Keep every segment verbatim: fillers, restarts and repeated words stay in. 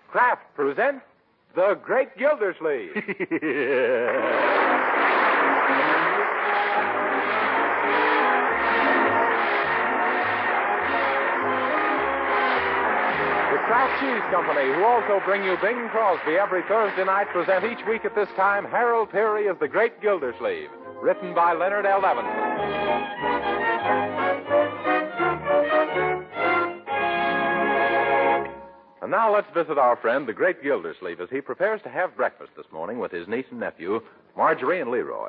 Kraft presents The Great Gildersleeve. The Kraft Cheese Company, who also bring you Bing Crosby every Thursday night, present each week at this time Harold Peary as The Great Gildersleeve, written by Leonard L. Levinson. And now let's visit our friend, the Great Gildersleeve, as he prepares to have breakfast this morning with his niece and nephew, Marjorie and Leroy.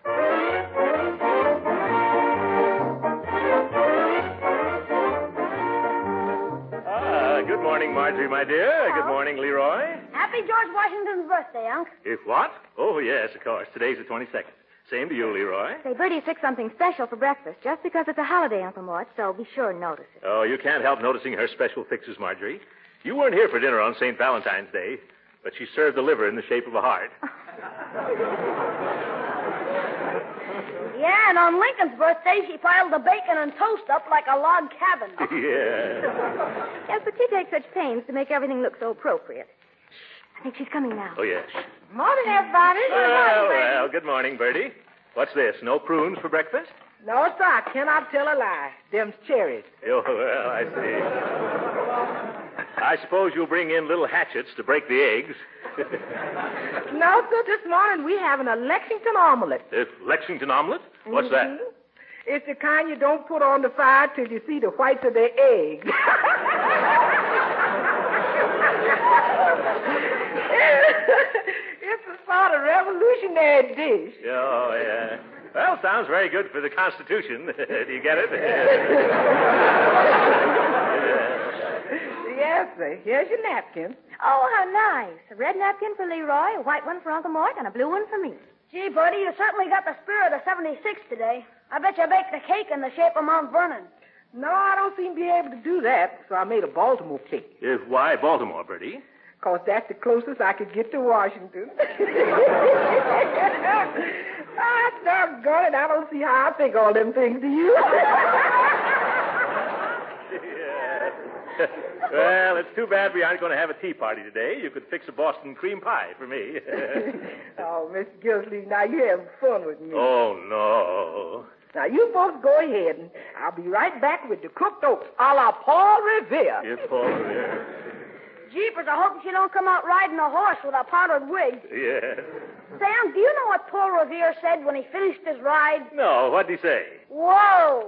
Ah, good morning, Marjorie, my dear. Hello. Good morning, Leroy. Happy George Washington's birthday, Unc. If what? Oh, yes, of course. Today's the twenty-second. Same to you, Leroy. Say, Bertie fixed something special for breakfast just because it's a holiday, Uncle Mort, so be sure and notice it. Oh, you can't help noticing her special fixes, Marjorie. You weren't here for dinner on Saint Valentine's Day, but she served the liver in the shape of a heart. Yeah, and on Lincoln's birthday, she piled the bacon and toast up like a log cabin. Yeah. Yes, but she takes such pains to make everything look so appropriate. I think she's coming now. Oh, yes. Morning, everybody. Well, well, good morning, Bertie. What's this? No prunes for breakfast? No, sir, I cannot tell a lie. Them's cherries. Oh, well, I see. I suppose you'll bring in little hatchets to break the eggs. No, sir, this morning we having a Lexington omelet. Uh, Lexington omelet? What's that? Mhm. It's the kind you don't put on the fire till you see the whites of the egg. It's a sort of revolutionary dish. Oh, yeah. Well, sounds very good for the Constitution. Do you get it? Yes, sir. Here's your napkin. Oh, how nice. A red napkin for Leroy, a white one for Uncle Mort, and a blue one for me. Gee, Bertie, you certainly got the spirit of seventy-six today. I bet you baked a cake in the shape of Mount Vernon. No, I don't seem to be able to do that, so I made a Baltimore cake. Uh, why Baltimore, Bertie? Because that's the closest I could get to Washington. Ah, doggone it, I don't see how I think all them things to you. Yeah. Well, it's too bad we aren't going to have a tea party today. You could fix a Boston cream pie for me. Oh, Mister Gildersleeve, now you're having fun with me. Oh, no. Now, you folks go ahead, and I'll be right back with the cooked oats a la Paul Revere. Yes, Paul Revere. Jeepers, I hope she don't come out riding a horse with a powdered wig. Yeah. Say, Unc, do you know what Paul Revere said when he finished his ride? No, what'd he say? Whoa!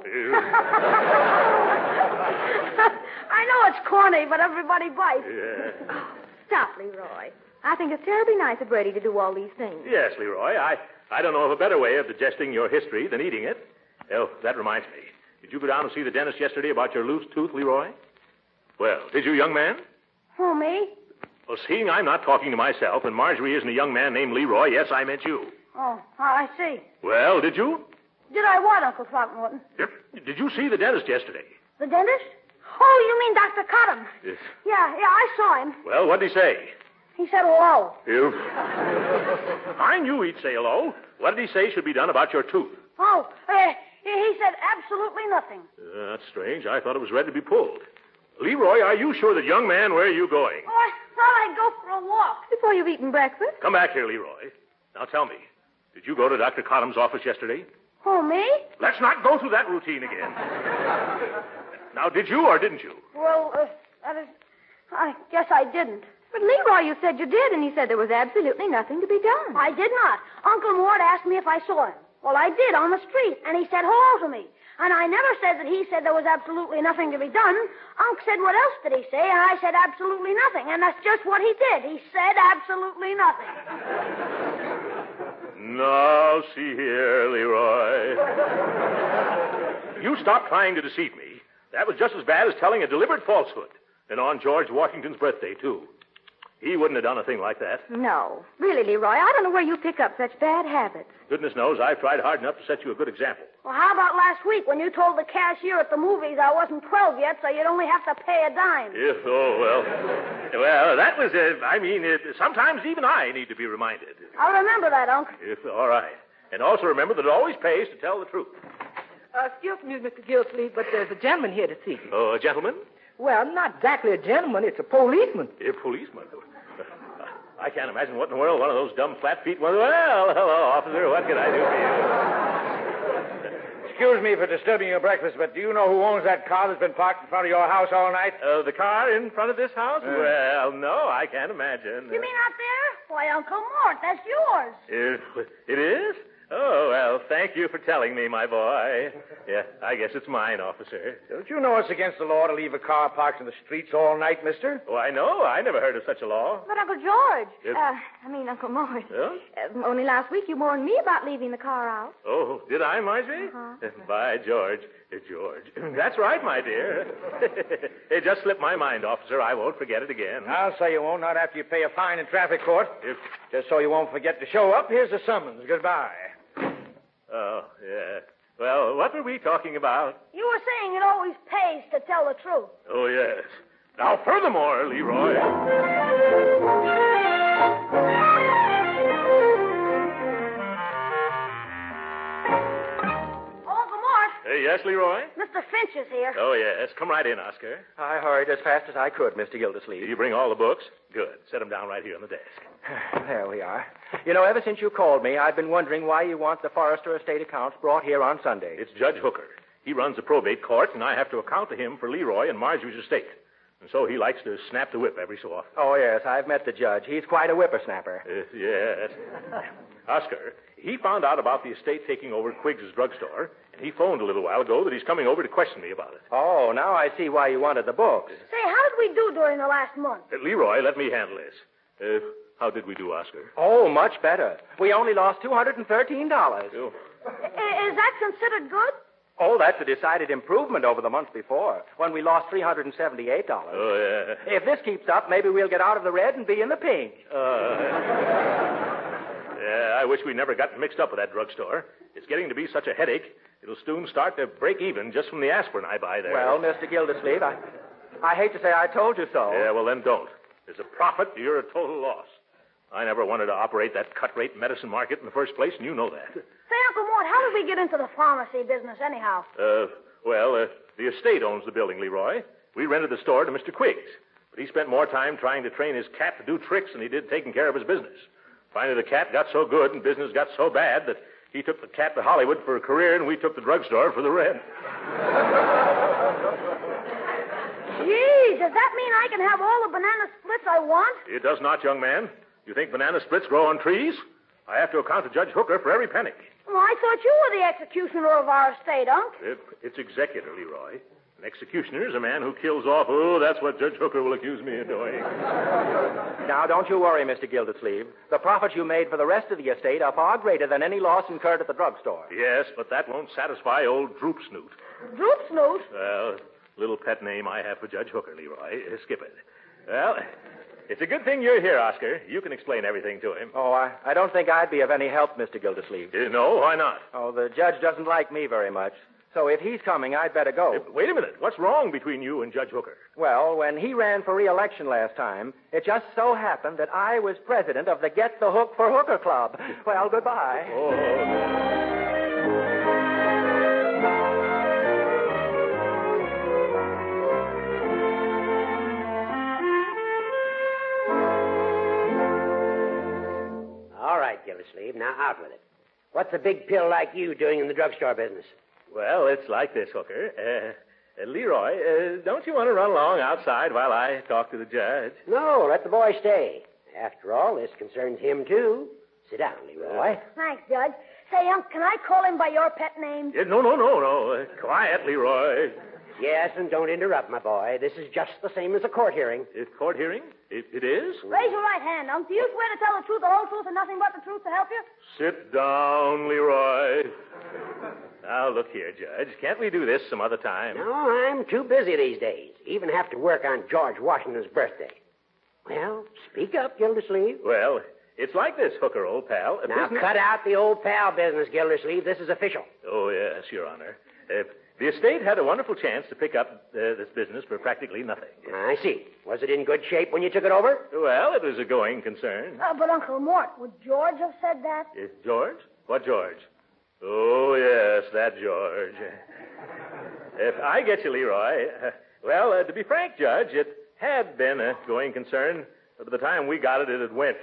I know it's corny, but everybody bites. Yeah. Stop, Leroy. I think it's terribly nice of Bertie to do all these things. Yes, Leroy. I, I don't know of a better way of digesting your history than eating it. Oh, that reminds me. Did you go down and see the dentist yesterday about your loose tooth, Leroy? Well, did you, young man? Who, me? Well, seeing I'm not talking to myself, and Marjorie isn't a young man named Leroy, yes, I meant you. Oh, I see. Well, did you? Did I what, Uncle Throckmorton? Yep. Did you see the dentist yesterday? The dentist? Oh, you mean Doctor Cotton? Yes. Yeah, yeah, I saw him. Well, what'd he say? He said hello. You? I knew he'd say hello. What did he say should be done about your tooth? Oh, uh, he said absolutely nothing. Uh, that's strange. I thought it was ready to be pulled. Leroy, are you sure that young man, where are you going? Oh, I thought I'd go for a walk. Before you've eaten breakfast? Come back here, Leroy. Now tell me, did you go to Doctor Cotham's office yesterday? Who, me? Let's not go through that routine again. Now, did you or didn't you? Well, uh, that is... I guess I didn't. But, Leroy, you said you did, and you said there was absolutely nothing to be done. I did not. Uncle Mort asked me if I saw him. Well, I did, on the street, and he said hello to me. And I never said that he said there was absolutely nothing to be done. Unc said, what else did he say? And I said, absolutely nothing. And that's just what he did. He said absolutely nothing. Now, see here, Leroy. You stop trying to deceive me. That was just as bad as telling a deliberate falsehood. And on George Washington's birthday, too. He wouldn't have done a thing like that. No. Really, Leroy, I don't know where you pick up such bad habits. Goodness knows I've tried hard enough to set you a good example. Well, how about last week when you told the cashier at the movies I wasn't twelve yet, so you'd only have to pay a dime? If, oh, well. Well, that was, uh, I mean, uh, sometimes even I need to be reminded. I'll remember that, Unc. If, all right. And also remember that it always pays to tell the truth. Uh, excuse me, Mister Gildersleeve, but there's a gentleman here to see you. Oh, a gentleman? Well, not exactly a gentleman. It's a policeman. A policeman? I can't imagine what in the world one of those dumb flat feet was. Well, hello, officer. What can I do for you? Excuse me for disturbing your breakfast, but do you know who owns that car that's been parked in front of your house all night? Uh, the car in front of this house? Uh. Well, no, I can't imagine. You mean out there? Why, Uncle Mort, that's yours. It, it is? Oh, well, thank you for telling me, my boy. Yeah, I guess it's mine, officer. Don't you know it's against the law to leave a car parked in the streets all night, mister? Oh, I know. I never heard of such a law. But, Uncle George, Yes? uh, I mean, Uncle Mort. Yeah? Uh, only last week you warned me about leaving the car out. Oh, did I, Marjorie? Uh-huh. By George. Uh, George. That's right, my dear. It just slipped my mind, officer. I won't forget it again. I'll say you won't, not after you pay a fine in traffic court. If... Just so you won't forget to show up, here's the summons. Goodbye. Oh, yeah. Well, what were we talking about? You were saying it always pays to tell the truth. Oh, yes. Now, furthermore, Leroy. Uncle Mort, Hey, yes, Leroy? Mister Finch is here. Oh, yes. Come right in, Oscar. I hurried as fast as I could, Mister Gildersleeve. Did you bring all the books? Good. Set them down right here on the desk. There we are. You know, ever since you called me, I've been wondering why you want the Forrester estate accounts brought here on Sunday. It's Judge Hooker. He runs the probate court, and I have to account to him for Leroy and Marjorie's estate. And so he likes to snap the whip every so often. Oh, yes, I've met the judge. He's quite a whippersnapper. Uh, yes. Oscar, he found out about the estate taking over Quiggs' drugstore, and he phoned a little while ago that he's coming over to question me about it. Oh, now I see why you wanted the books. Say, how did we do during the last month? Uh, Leroy, let me handle this. Uh, how did we do, Oscar? Oh, much better. We only lost two hundred thirteen dollars. Oh. I- Is that considered good? Oh, that's a decided improvement over the month before, when we lost three hundred seventy-eight dollars. Oh, yeah. If this keeps up, maybe we'll get out of the red and be in the pink. Uh, yeah, I wish we never got mixed up with that drugstore. It's getting to be such a headache, it'll soon start to break even just from the aspirin I buy there. Well, Mister Gildersleeve, I, I hate to say I told you so. Yeah, well, then don't. There's a profit, you're a total loss. I never wanted to operate that cut-rate medicine market in the first place, and you know that. Say, Uncle Mort, how did we get into the pharmacy business anyhow? Uh, well, uh, the estate owns the building, Leroy. We rented the store to Mister Quiggs, but he spent more time trying to train his cat to do tricks than he did taking care of his business. Finally, the cat got so good and business got so bad that he took the cat to Hollywood for a career, and we took the drugstore for the rent. Gee, does that mean I can have all the banana splits I want? It does not, young man. You think banana splits grow on trees? I have to account to Judge Hooker for every penny. Well, I thought you were the executioner of our estate, Unc. It, it's executor, Leroy. An executioner is a man who kills off. Oh, that's what Judge Hooker will accuse me of doing. Now, don't you worry, Mister Gildersleeve. The profits you made for the rest of the estate are far greater than any loss incurred at the drugstore. Yes, but that won't satisfy old Droop Snoot. Droop Snoot? Well, little pet name I have for Judge Hooker, Leroy. Uh, skip it. Well, it's a good thing you're here, Oscar. You can explain everything to him. Oh, I, I don't think I'd be of any help, Mister Gildersleeve. Uh, no, why not? Oh, the judge doesn't like me very much. So if he's coming, I'd better go. Uh, wait a minute. What's wrong between you and Judge Hooker? Well, when he ran for re-election last time, it just so happened that I was president of the Get the Hook for Hooker Club. Well, goodbye. Oh. All right, Gildersleeve, now out with it. What's a big pill like you doing in the drugstore business? Well, it's like this, Hooker. Uh, uh, Leroy, uh, don't you want to run along outside while I talk to the judge? No, let the boy stay. After all, this concerns him, too. Sit down, Leroy. Thanks, Judge. Say, Unc, can I call him by your pet name? Uh, no, no, no, no. Uh, quiet, Leroy. Yes, and don't interrupt, my boy. This is just the same as a court hearing. Uh, court hearing? It, it is? Raise your right hand, Unc. Do you swear to tell the truth, the whole truth, and nothing but the truth to help you? Sit down, Leroy. Now, look here, Judge. Can't we do this some other time? No, I'm too busy these days. Even have to work on George Washington's birthday. Well, speak up, Gildersleeve. Well, it's like this, Hooker, old pal. A Now, business- cut out the old pal business, Gildersleeve. This is official. Oh, yes, Your Honor. Uh, the estate had a wonderful chance to pick up uh, this business for practically nothing. I see. Was it in good shape when you took it over? Well, it was a going concern. Uh, but, Uncle Mort, would George have said that? Uh, George? What George? Oh, yes, that George. If I get you, Leroy, uh, Well, uh, to be frank, Judge, it had been a going concern, but by the time we got it, it had went.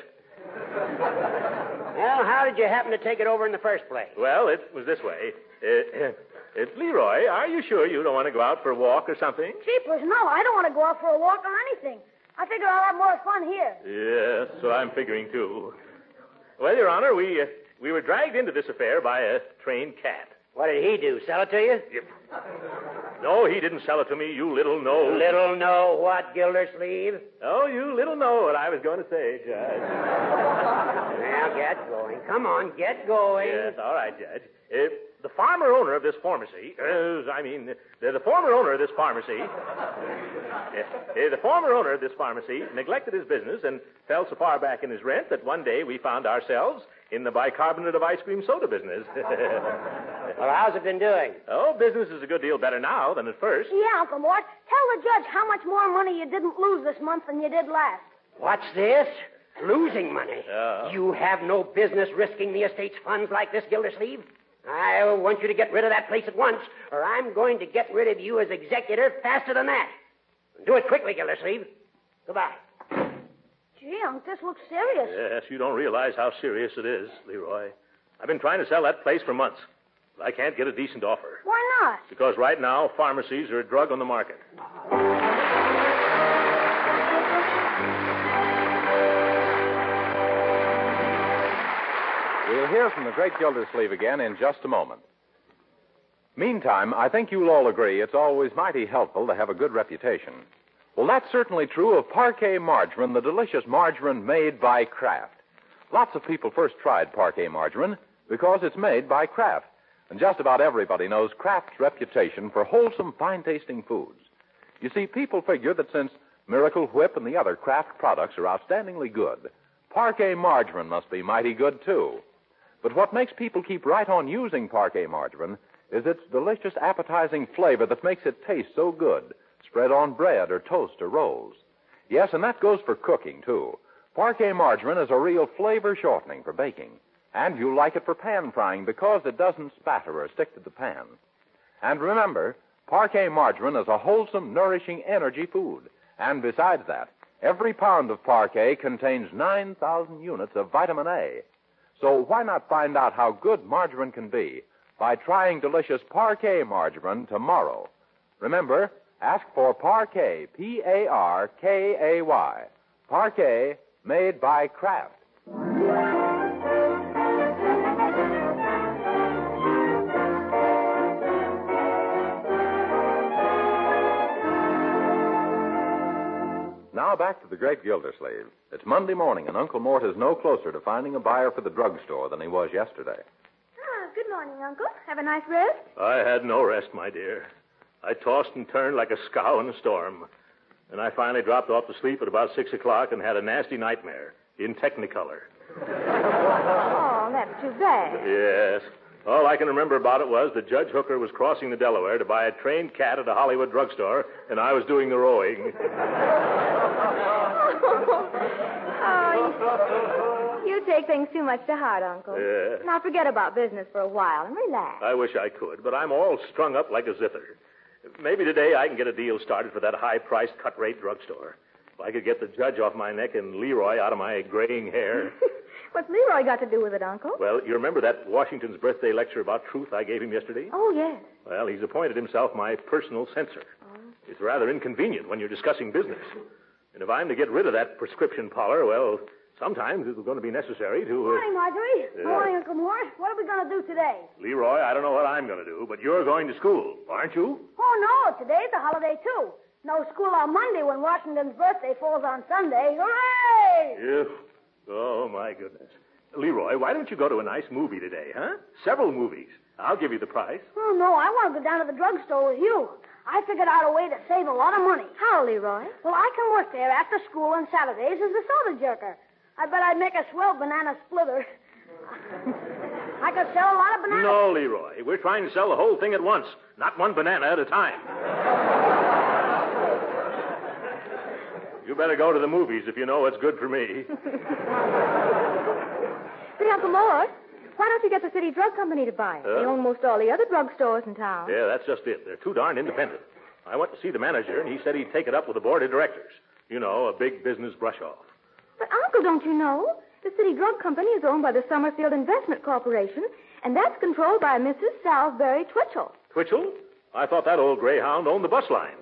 Well, how did you happen to take it over in the first place? Well, it was this way. Uh, uh, Leroy, are you sure you don't want to go out for a walk or something? Jeepers, no, I don't want to go out for a walk or anything. I figure I'll have more fun here. Yes, so I'm figuring, too. Well, Your Honor, we uh, we were dragged into this affair by a trained cat. What did he do? Sell it to you? Yep. No, he didn't sell it to me, you little know. Little know what, Gildersleeve? Oh, you little know what I was going to say, Judge. Well, get going. Come on, get going. Yes, all right, Judge. Uh, the farmer owner of this pharmacy, uh, I mean, the, the former owner of this pharmacy, uh, uh, the former owner of this pharmacy neglected his business and fell so far back in his rent that one day we found ourselves in the bicarbonate of ice cream soda business. Well, how's it been doing? Oh, business is a good deal better now than at first. Yeah, Uncle Mort. Tell the judge how much more money you didn't lose this month than you did last. What's this? Losing money. Yeah. You have no business risking the estate's funds like this, Gildersleeve. I want you to get rid of that place at once, or I'm going to get rid of you as executor faster than that. Do it quickly, Gildersleeve. Goodbye. Gee, Unc, this looks serious. Yes, you don't realize how serious it is, Leroy. I've been trying to sell that place for months, but I can't get a decent offer. Why not? Because right now, pharmacies are a drug on the market. We'll hear from the great Gildersleeve again in just a moment. Meantime, I think you'll all agree it's always mighty helpful to have a good reputation. Well, that's certainly true of Parquet Margarine, the delicious margarine made by Kraft. Lots of people first tried Parquet Margarine because it's made by Kraft. And just about everybody knows Kraft's reputation for wholesome, fine-tasting foods. You see, people figure that since Miracle Whip and the other Kraft products are outstandingly good, Parquet Margarine must be mighty good, too. But what makes people keep right on using Parquet Margarine is its delicious, appetizing flavor that makes it taste so good, spread on bread or toast or rolls. Yes, and that goes for cooking, too. Parquet Margarine is a real flavor shortening for baking. And you'll like it for pan frying because it doesn't spatter or stick to the pan. And remember, Parquet Margarine is a wholesome, nourishing energy food. And besides that, every pound of Parquet contains nine thousand units of vitamin A. So why not find out how good margarine can be by trying delicious Parquet Margarine tomorrow? Remember, ask for Parquet, P A R K A Y. Parquet, made by Kraft. Now back to the great Gildersleeve. It's Monday morning, and Uncle Mort is no closer to finding a buyer for the drugstore than he was yesterday. Ah, good morning, Uncle. Have a nice rest? I had no rest, my dear. I tossed and turned like a scow in a storm. And I finally dropped off to sleep at about six o'clock and had a nasty nightmare in Technicolor. Oh, that's too bad. Yes. All I can remember about it was that Judge Hooker was crossing the Delaware to buy a trained cat at a Hollywood drugstore, and I was doing the rowing. Oh, you, you take things too much to heart, Uncle. Yeah. Now forget about business for a while and relax. I wish I could, but I'm all strung up like a zither. Maybe today I can get a deal started for that high-priced cut-rate drugstore. If I could get the judge off my neck and Leroy out of my graying hair. What's Leroy got to do with it, Uncle? Well, you remember that Washington's birthday lecture about truth I gave him yesterday? Oh, yes. Well, he's appointed himself my personal censor. Oh. It's rather inconvenient when you're discussing business. And if I'm to get rid of that prescription parlor, well, sometimes it's going to be necessary to... Uh, Morning, Marjorie. Uh, Morning, Uncle Mort. What are we going to do today? Leroy, I don't know what I'm going to do, but you're going to school, aren't you? Oh, no. Today's a holiday, too. No school on Monday when Washington's birthday falls on Sunday. Hooray! Yeah. Oh, my goodness. Leroy, why don't you go to a nice movie today, huh? Several movies. I'll give you the price. Oh, no. I want to go down to the drugstore with you. I figured out a way to save a lot of money. How, Leroy? Well, I can work there after school on Saturdays as the soda jerker. I bet I'd make a swell banana splitter. I could sell a lot of bananas. No, Leroy. We're trying to sell the whole thing at once, not one banana at a time. You better go to the movies if you know what's good for me. But, Uncle Mort, why don't you get the city drug company to buy it? Huh? They own most all the other drugstores in town. Yeah, that's just it. They're too darn independent. I went to see the manager, and he said he'd take it up with the board of directors. You know, a big business brush-off. But, Uncle, don't you know? The City Drug Company is owned by the Summerfield Investment Corporation, and that's controlled by Missus Salisbury Twitchell. Twitchell? I thought that old greyhound owned the bus line.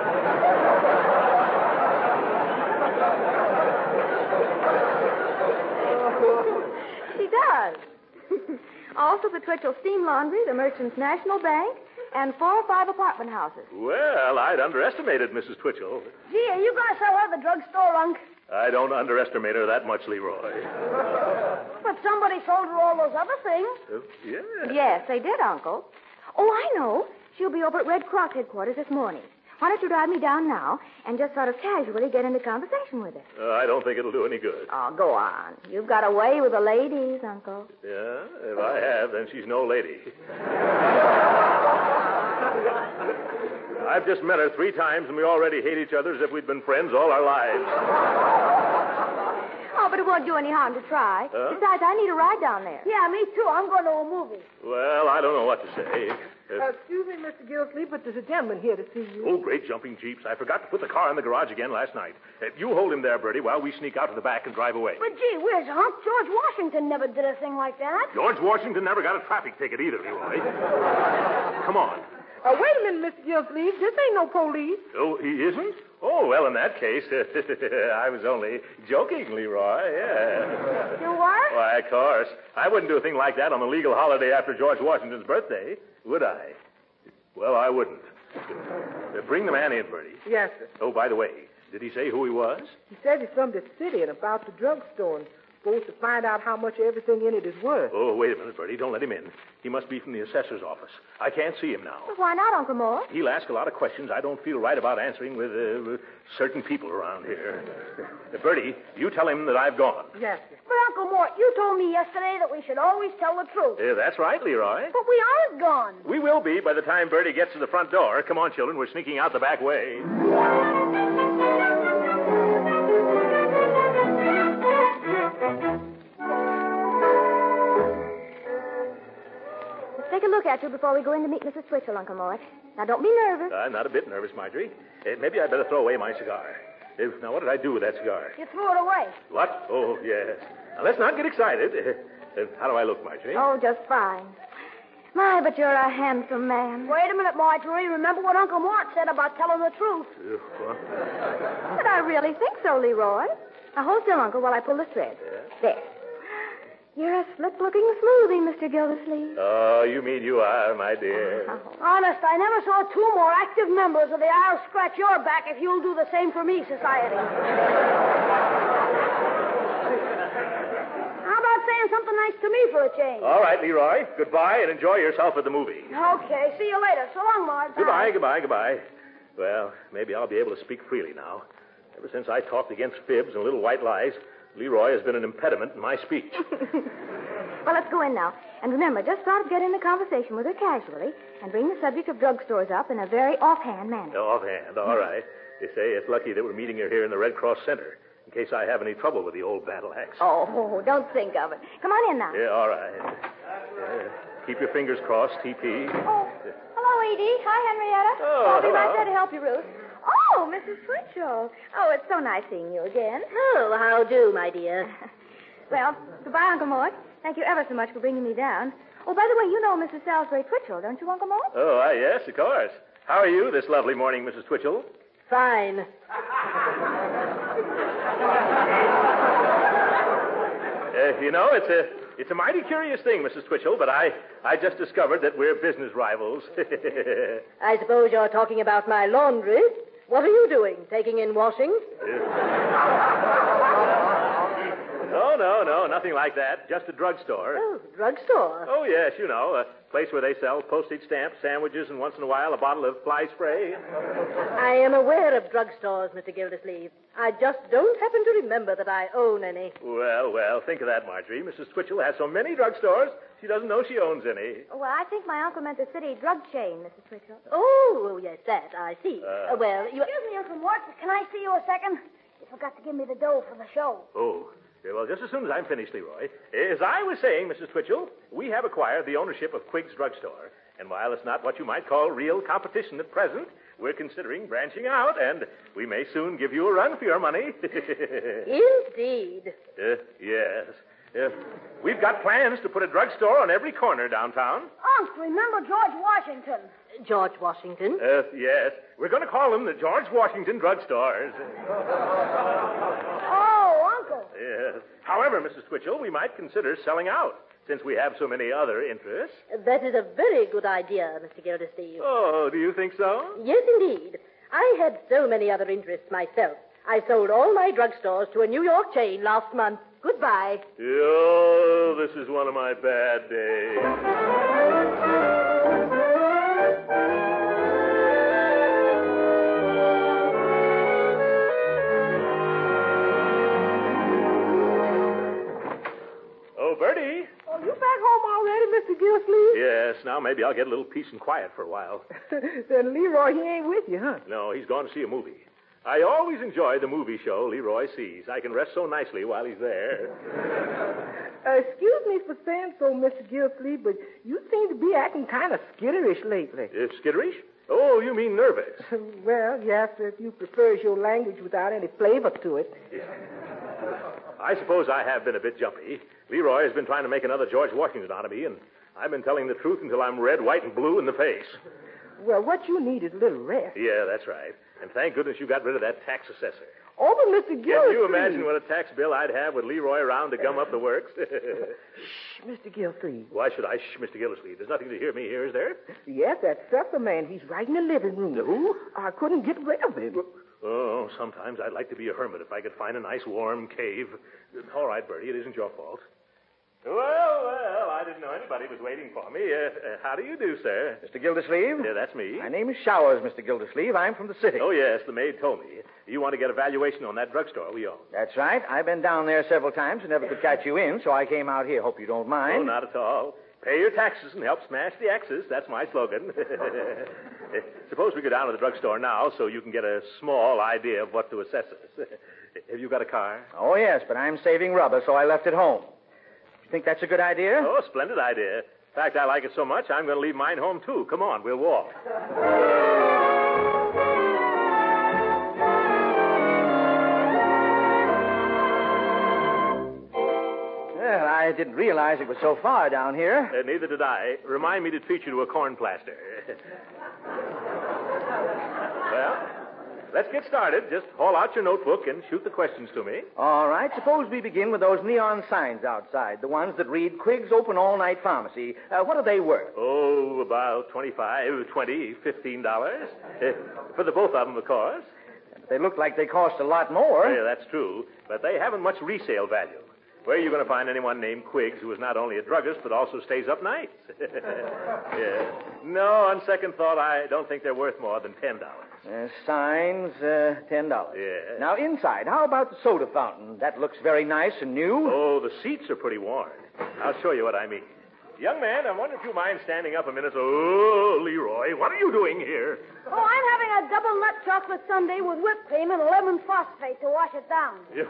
She does. Also, the Twitchell Steam Laundry, the Merchants National Bank, and four or five apartment houses. Well, I'd underestimated Missus Twitchell. Gee, are you going to sell her the drugstore, Unc? I don't underestimate her that much, Leroy. But somebody sold her all those other things. Uh, yeah. Yes, they did, Uncle. Oh, I know. She'll be over at Red Cross headquarters this morning. Why don't you drive me down now and just sort of casually get into conversation with her? Uh, I don't think it'll do any good. Oh, go on. You've got a way with the ladies, Uncle. Yeah, if I have, then she's no lady. I've just met her three times, and we already hate each other as if we'd been friends all our lives. Oh, but it won't do any harm to try. Huh? Besides, I need a ride down there. Yeah, me too. I'm going to a movie. Well, I don't know what to say. Uh, excuse me, Mister Gilsleeve, but there's a gentleman here to see you. Oh, great jumping jeeps. I forgot to put the car in the garage again last night. Uh, you hold him there, Bertie, while we sneak out to the back and drive away. But gee whiz, Unc, George Washington never did a thing like that. George Washington never got a traffic ticket either, Leroy. Come on. Uh, wait a minute, Mister Gilsleeve. This ain't no police. Oh, he isn't? Oh, well, in that case, I was only joking, Leroy. Yeah. You what? Why, of course. I wouldn't do a thing like that on a legal holiday after George Washington's birthday, would I? Well, I wouldn't. Uh, Bring the man in, Bertie. Yes, sir. Oh, by the way, did he say who he was? He said he's from the city and about the drugstore and supposed to find out how much everything in it is worth. Oh, wait a minute, Bertie. Don't let him in. He must be from the assessor's office. I can't see him now. Well, why not, Uncle Mort? He'll ask a lot of questions I don't feel right about answering with uh, certain people around here. Uh, Bertie, you tell him that I've gone. Yes, sir. But Uncle Mort, you told me yesterday that we should always tell the truth. Uh, that's right, Leroy. But we aren't gone. We will be by the time Bertie gets to the front door. Come on, children. We're sneaking out the back way. Take a look at you before we go in to meet Missus Twitchell, Uncle Mort. Now, don't be nervous. I'm not a bit nervous, Marjorie. Uh, maybe I'd better throw away my cigar. Uh, now, what did I do with that cigar? You threw it away. What? Oh, yes. Now, let's not get excited. Uh, uh, how do I look, Marjorie? Oh, just fine. My, but you're a handsome man. Wait a minute, Marjorie. Remember what Uncle Mort said about telling the truth. Uh, what? But I really think so, Leroy. Now, hold still, Uncle, while I pull the thread. Yeah? There. You're a slip-looking smoothie, Mister Gildersleeve. Oh, you mean you are, my dear. Honest, I never saw two more active members of the I'll Scratch Your Back if you'll do the same for me society. How about saying something nice to me for a change? All right, Leroy. Goodbye and enjoy yourself at the movie. Okay, see you later. So long, Marge. Goodbye, goodbye, goodbye. Well, maybe I'll be able to speak freely now. Ever since I talked against fibs and little white lies, Leroy has been an impediment in my speech. Well, let's go in now. And remember, just sort of get into conversation with her casually and bring the subject of drugstores up in a very offhand manner. Offhand, all right. You say it's lucky that we're meeting her here in the Red Cross Center in case I have any trouble with the old battle axe. Oh, don't think of it. Come on in now. Yeah, all right. Yeah. Keep your fingers crossed, T P. Oh, hello, Edie. Hi, Henrietta. Oh, I'll be hello. right there to help you, Ruth. Oh, Missus Twitchell. Oh, it's so nice seeing you again. Oh, how do, my dear? Well, goodbye, Uncle Mort. Thank you ever so much for bringing me down. Oh, by the way, you know Missus Salisbury Twitchell, don't you, Uncle Mort? Oh, uh, yes, of course. How are you this lovely morning, Missus Twitchell? Fine. Uh, you know, it's a it's a mighty curious thing, Missus Twitchell, but I, I just discovered that we're business rivals. I suppose you're talking about my laundry. What are you doing? Taking in washing? No, no, no, nothing like that. Just a drugstore. Oh, drugstore. Oh, yes, you know, a place where they sell postage stamps, sandwiches, and once in a while a bottle of fly spray. I am aware of drugstores, Mister Gildersleeve. I just don't happen to remember that I own any. Well, well, think of that, Marjorie. Missus Twitchell has so many drugstores, she doesn't know she owns any. Well, I think my uncle meant the city drug chain, Missus Twitchell. Oh, yes, that, I see. Uh, Uh, well, you... Excuse me, Uncle Mort. Can I see you a second? You forgot to give me the dough for the show. Oh, yeah, well, just as soon as I'm finished, Leroy. As I was saying, Missus Twitchell, we have acquired the ownership of Quigg's Drugstore. And while it's not what you might call real competition at present, we're considering branching out, and we may soon give you a run for your money. Indeed. Uh, yes. Uh, we've got plans to put a drugstore on every corner downtown. Unc, remember George Washington? George Washington? Uh, yes. We're going to call them the George Washington drugstores. Oh, Uncle. Yes. However, Missus Twitchell, we might consider selling out, since we have so many other interests. That is a very good idea, Mister Gildersleeve. Oh, do you think so? Yes, indeed. I had so many other interests myself. I sold all my drugstores to a New York chain last month. Goodbye. Oh, this is one of my bad days. Oh, Bertie. Oh, you back home already, Mister Gildersleeve? Yes, now maybe I'll get a little peace and quiet for a while. Then Leroy, he ain't with you, huh? No, he's gone to see a movie. I always enjoy the movie show Leroy sees. I can rest so nicely while he's there. Uh, excuse me for saying so, Mister Gildersleeve, but you seem to be acting kind of skitterish lately. Uh, skitterish? Oh, you mean nervous. Well, yes, if you prefer your language without any flavor to it. Yeah. I suppose I have been a bit jumpy. Leroy has been trying to make another George Washington out of me, and I've been telling the truth until I'm red, white, and blue in the face. Well, what you need is a little rest. Yeah, that's right. And thank goodness you got rid of that tax assessor. Oh, but Mister Gildersleeve... Can you imagine what a tax bill I'd have with Leroy around to gum up the works? Shh, Mister Gildersleeve. Why should I shh, Mister Gildersleeve? There's nothing to hear me here, is there? Yes, that Cecil man. He's right in the living room. The who? I couldn't get rid of him. Oh, sometimes I'd like to be a hermit if I could find a nice warm cave. All right, Bertie, it isn't your fault. Well, well, I didn't know anybody was waiting for me. Uh, uh, how do you do, sir? Mister Gildersleeve? Yeah, that's me. My name is Showers, Mister Gildersleeve. I'm from the city. Oh, yes, the maid told me. You want to get a valuation on that drugstore we own. That's right. I've been down there several times and never could catch you in, so I came out here. Hope you don't mind. Oh, not at all. Pay your taxes and help smash the X's. That's my slogan. Suppose we go down to the drugstore now so you can get a small idea of what to assess us. Have you got a car? Oh, yes, but I'm saving rubber, so I left it home. You think that's a good idea? Oh, splendid idea. In fact, I like it so much, I'm going to leave mine home, too. Come on, we'll walk. Well, I didn't realize it was so far down here. Uh, neither did I. Remind me to treat you to a corn plaster. Well, let's get started. Just haul out your notebook and shoot the questions to me. All right. Suppose we begin with those neon signs outside, the ones that read Quig's Open All-Night Pharmacy. Uh, what are they worth? Oh, about twenty-five, twenty, fifteen dollars. Uh, for the both of them, of course. They look like they cost a lot more. Yeah, that's true. But they haven't much resale value. Where are you going to find anyone named Quiggs who is not only a druggist but also stays up nights? Yeah. No, on second thought, I don't think they're worth more than ten dollars. Uh, signs, uh, ten dollars. Yeah. Now, inside, how about the soda fountain? That looks very nice and new. Oh, the seats are pretty worn. I'll show you what I mean. Young man, I wonder if you mind standing up a minute. Oh, Leroy, what are you doing here? Oh, I'm having a double nut chocolate sundae with whipped cream and lemon phosphate to wash it down. Yeah.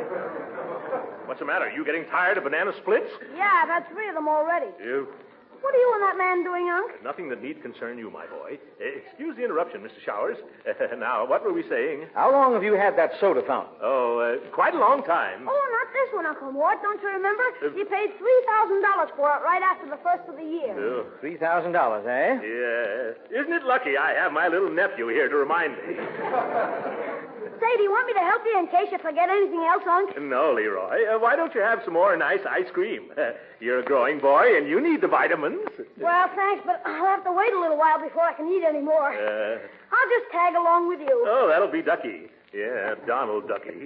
What's the matter? Are you getting tired of banana splits? Yeah, I've had three of them already. You... What are you and that man doing, Unc? Nothing that need concern you, my boy. Uh, excuse the interruption, Mister Showers. Uh, now, what were we saying? How long have you had that soda fountain? Oh, uh, quite a long time. Oh, not this one, Uncle Mort. Don't you remember? Uh, you paid three thousand dollars for it right after the first of the year. Oh. three thousand dollars, eh? Yes. Isn't it lucky I have my little nephew here to remind me? Say, do you want me to help you in case you forget anything else, Unc? No, Leroy. Uh, why don't you have some more nice ice cream? Uh, you're a growing boy, and you need the vitamins. Well, thanks, but I'll have to wait a little while before I can eat any more. Uh, I'll just tag along with you. Oh, that'll be Ducky. Yeah, Donald Ducky.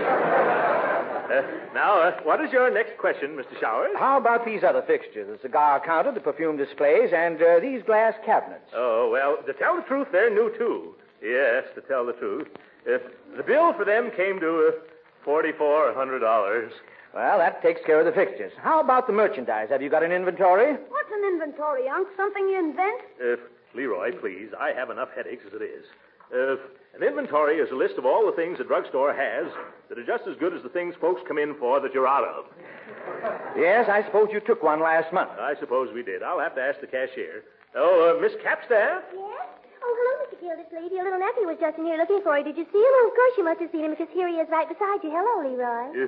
uh, now, uh, what is your next question, Mister Showers? How about these other fixtures? The cigar counter, the perfume displays, and uh, these glass cabinets. Oh, well, to tell the truth, they're new, too. Yes, to tell the truth. Uh, the bill for them came to uh, forty-four hundred dollars. Well, that takes care of the fixtures. How about the merchandise? Have you got an inventory? What's an inventory, Unc? Something you invent? Uh, Leroy, please. I have enough headaches as it is. Uh, an inventory is a list of all the things a drugstore has that are just as good as the things folks come in for that you're out of. Yes, I suppose you took one last month. I suppose we did. I'll have to ask the cashier. Oh, uh, Miss Capstaff? Yes? Oh, hello, Mister Gildersleeve. Your little nephew was just in here looking for you. Did you see him? Oh, of course you must have seen him, because here he is right beside you. Hello, Leroy. If...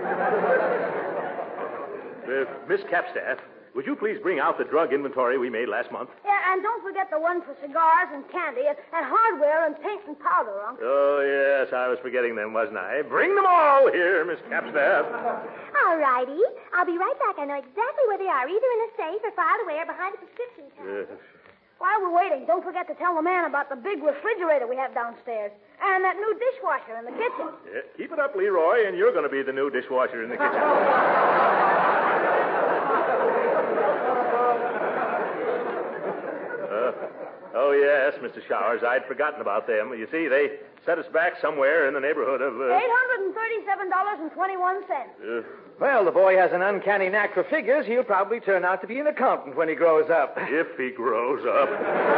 uh, Miss Capstaff, would you please bring out the drug inventory we made last month? Yeah, and don't forget the one for cigars and candy and, and hardware and paint and powder, Unc. Oh, yes, I was forgetting them, wasn't I? Bring them all here, Miss Capstaff. All righty. I'll be right back. I know exactly where they are, either in a safe or filed away or behind a prescription counter. Yes. While we're waiting, don't forget to tell the man about the big refrigerator we have downstairs and that new dishwasher in the kitchen. Yeah, keep it up, Leroy, and you're going to be the new dishwasher in the kitchen. uh, oh, yes, Mister Showers, I'd forgotten about them. You see, they set us back somewhere in the neighborhood of... Uh... eight hundred thirty-seven dollars and twenty-one cents. Uh... Well, the boy has an uncanny knack for figures. He'll probably turn out to be an accountant when he grows up. If he grows up.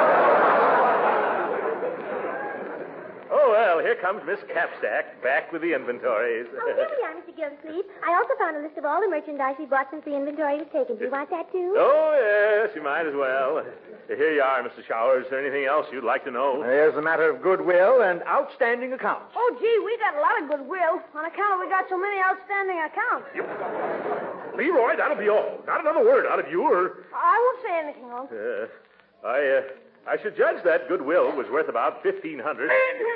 Oh, well, here comes Miss Capstack, back with the inventories. Oh, here we are, Mister Gildersleeve. I also found a list of all the merchandise we bought since the inventory was taken. Do you want that, too? Oh, yes, you might as well. Here you are, Mister Showers. Is there anything else you'd like to know? There's a matter of goodwill and outstanding accounts. Oh, gee, we got a lot of goodwill on account of we got so many outstanding accounts. Yep. Leroy, that'll be all. Not another word out of you, or... I won't say anything, Unc. Uh, I, uh... I should judge that goodwill was worth about fifteen hundred.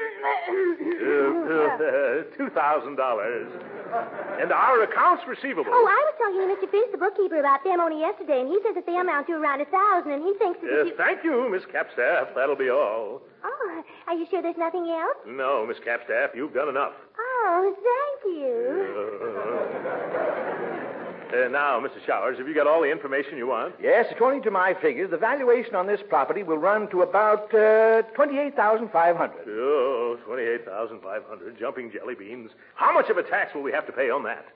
uh, uh, two thousand dollars. And our accounts receivable. Oh, I was talking to Mister Finch, the bookkeeper, about them only yesterday, and he says that they amount to around a thousand, and he thinks that Yes, if you... thank you, Miss Capstaff. That'll be all. Oh, are you sure there's nothing else? No, Miss Capstaff, you've done enough. Oh, thank you. Uh, now, Mister Showers, have you got all the information you want? Yes, according to my figures, the valuation on this property will run to about uh, twenty-eight thousand five hundred dollars. Oh, twenty-eight thousand five hundred dollars. Jumping jelly beans. How much of a tax will we have to pay on that?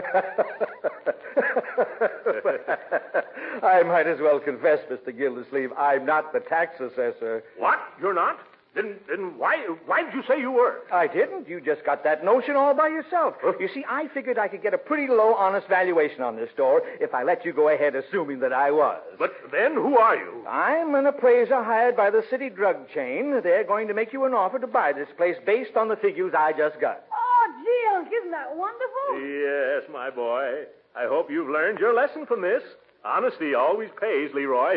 I might as well confess, Mister Gildersleeve, I'm not the tax assessor. What? You're not? Then, then why, why did you say you were? I didn't. You just got that notion all by yourself. You see, I figured I could get a pretty low, honest valuation on this store if I let you go ahead assuming that I was. But then, who are you? I'm an appraiser hired by the city drug chain. They're going to make you an offer to buy this place based on the figures I just got. Oh, gee, Unc, isn't that wonderful? Yes, my boy. I hope you've learned your lesson from this. Honesty always pays, Leroy.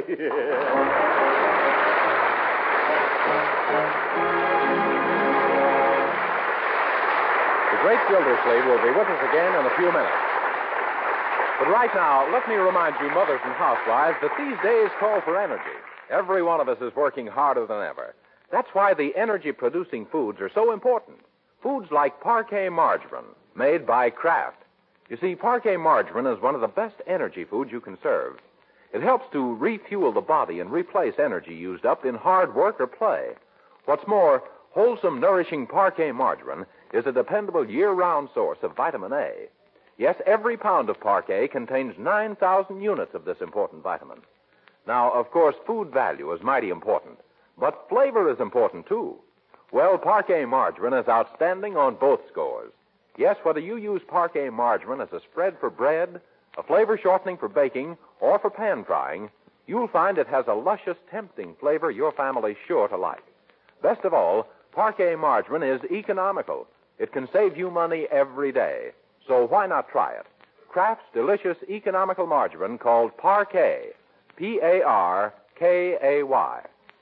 The great Gildersleeve will be with us again in a few minutes. But right now, let me remind you, mothers and housewives, that these days call for energy. Every one of us is working harder than ever. That's why the energy-producing foods are so important. Foods like Parquet margarine, made by Kraft. You see, Parquet margarine is one of the best energy foods you can serve. It helps to refuel the body and replace energy used up in hard work or play. What's more, wholesome, nourishing Parquet margarine is a dependable year-round source of vitamin A. Yes, every pound of Parquet contains nine thousand units of this important vitamin. Now, of course, food value is mighty important, but flavor is important, too. Well, Parquet margarine is outstanding on both scores. Yes, whether you use Parquet margarine as a spread for bread, a flavor shortening for baking, or for pan frying, you'll find it has a luscious, tempting flavor your family's sure to like. Best of all, Parquet margarine is economical. It can save you money every day. So why not try it? Kraft's delicious economical margarine called Parquet. P A R K A Y.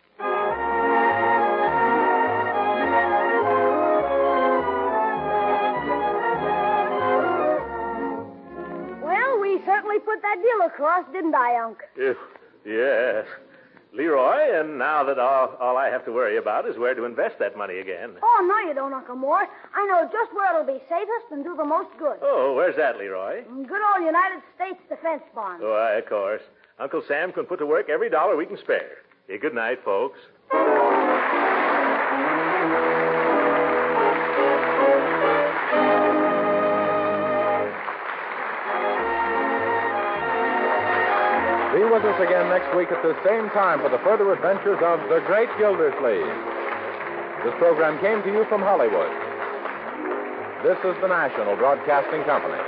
Well, we certainly put that deal across, didn't I, Unc? Yes. Yes. Leroy, and now that all, all I have to worry about is where to invest that money again. Oh, no, you don't, Uncle Moore. I know just where it'll be safest and do the most good. Oh, where's that, Leroy? Good old United States defense bonds. Oh, I, of course. Uncle Sam can put to work every dollar we can spare. Yeah, good night, folks. Be with us again next week at the same time for the further adventures of the great Gildersleeve. This program came to you from Hollywood. This is the National Broadcasting Company.